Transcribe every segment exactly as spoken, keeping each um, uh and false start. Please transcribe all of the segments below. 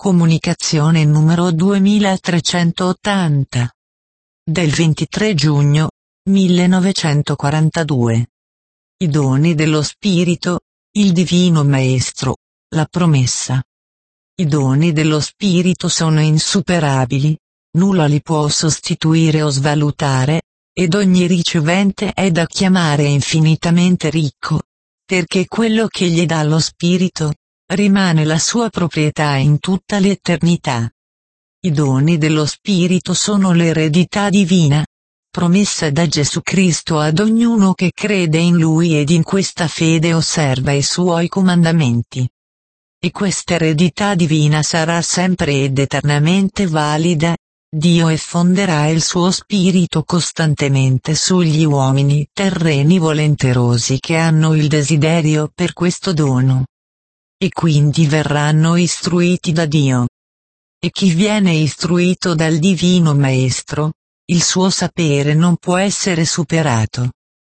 Comunicazione numero duemilatrecentottanta. Del ventitré giugno millenovecentoquarantadue. I doni dello Spirito, il Divino Maestro, la promessa. I doni dello Spirito sono insuperabili, nulla li può sostituire o svalutare, ed ogni ricevente è da chiamare infinitamente ricco, perché quello che gli dà lo Spirito rimane la sua proprietà in tutta l'eternità. I doni dello Spirito sono l'eredità divina, promessa da Gesù Cristo ad ognuno che crede in Lui ed in questa fede osserva i Suoi comandamenti. E questa eredità divina sarà sempre ed eternamente valida. Dio effonderà il suo Spirito costantemente sugli uomini terreni volenterosi che hanno il desiderio per questo dono. E quindi verranno istruiti da Dio. E chi viene istruito dal Divino Maestro, il suo sapere non può essere superato.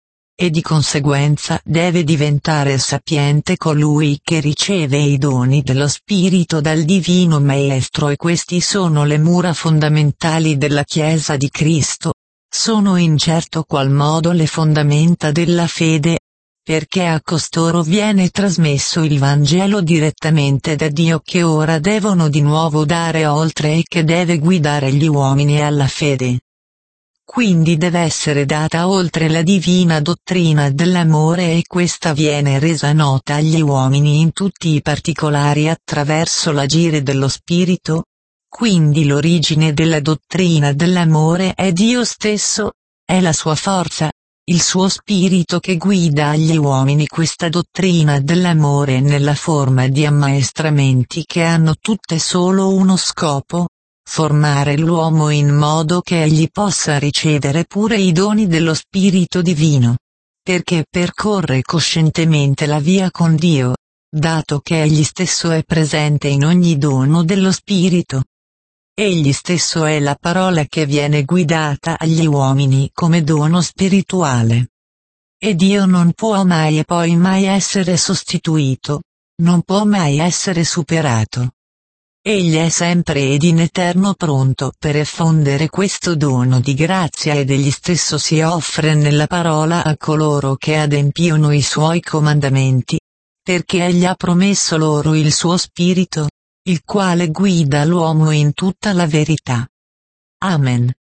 E di conseguenza deve diventare sapiente colui che riceve i doni dello Spirito dal Divino Maestro, e questi sono le mura fondamentali della Chiesa di Cristo, sono in certo qual modo le fondamenta della fede, perché a costoro viene trasmesso il Vangelo direttamente da Dio che ora devono di nuovo dare oltre e che deve guidare gli uomini alla fede. Quindi deve essere data oltre la divina dottrina dell'amore, e questa viene resa nota agli uomini in tutti i particolari attraverso l'agire dello Spirito. Quindi l'origine della dottrina dell'amore è Dio stesso, è la sua forza, il suo Spirito che guida agli uomini questa dottrina dell'amore nella forma di ammaestramenti che hanno tutte solo uno scopo: formare l'uomo in modo che egli possa ricevere pure i doni dello Spirito Divino, perché percorre coscientemente la via con Dio, dato che egli stesso è presente in ogni dono dello Spirito. Egli stesso è la parola che viene guidata agli uomini come dono spirituale. E Dio non può mai e poi mai essere sostituito, non può mai essere superato. Egli è sempre ed in eterno pronto per effondere questo dono di grazia, ed egli stesso si offre nella parola a coloro che adempiono i suoi comandamenti, perché egli ha promesso loro il suo Spirito, il quale guida l'uomo in tutta la verità. Amen.